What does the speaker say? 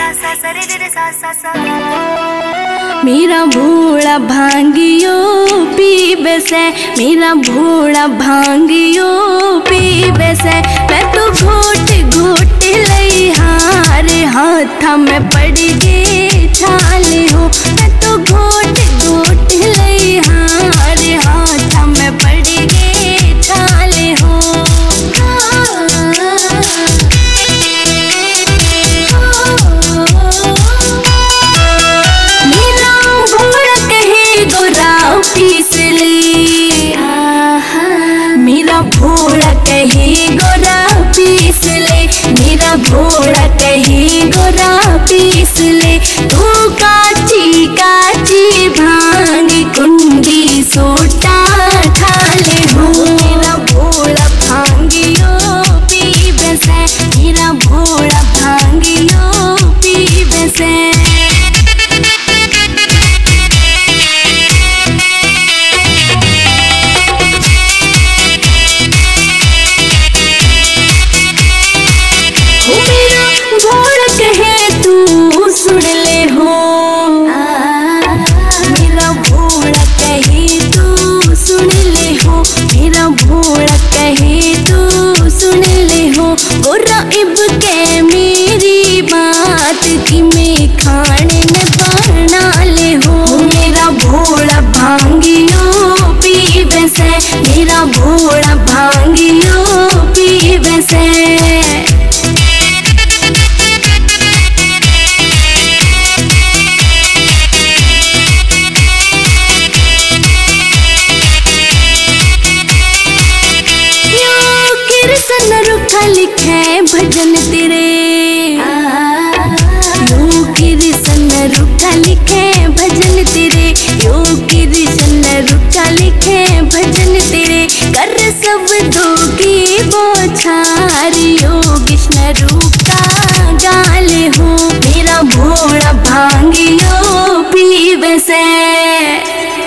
मेरा भोला भांगियो पीबे से, मेरा भोला भांगियो पीबे से। मैं तो घोट घोट लई हारे हाथ में पड़ गए छाले हो। मैं तो घोट घोट लई हारे हाथ में पड़ गए छाले हो। पीस ले मेरा भोला कहे गोरा पीस ले, मेरा भोला कहे गोरा पीस ले। तू काची काची भांग कुंडी सोटा ठाले हो। मेरा भोला भांगियो पीबे से, मेरा भोला भांगियो पीबे से। सुन ले हो मेरा भोला कहे तू सुन ले हो, मेरा भोला कहे तू सुन ले हो। गोरा इब के मेरी बात की में खाने न बना ले हो। मेरा भोला भांगियो पीबे से, मेरा भोला भांगियो पीबे से। लिखे भजन तेरे यो कृष्ण रूठा लिखे भजन तेरे, यो कृष्ण रूठा लिखे भजन तेरे। कर सब दोगी बौछार यो कृष्ण रूठा गाले हो। मेरा भोला भांगियो पीबे से।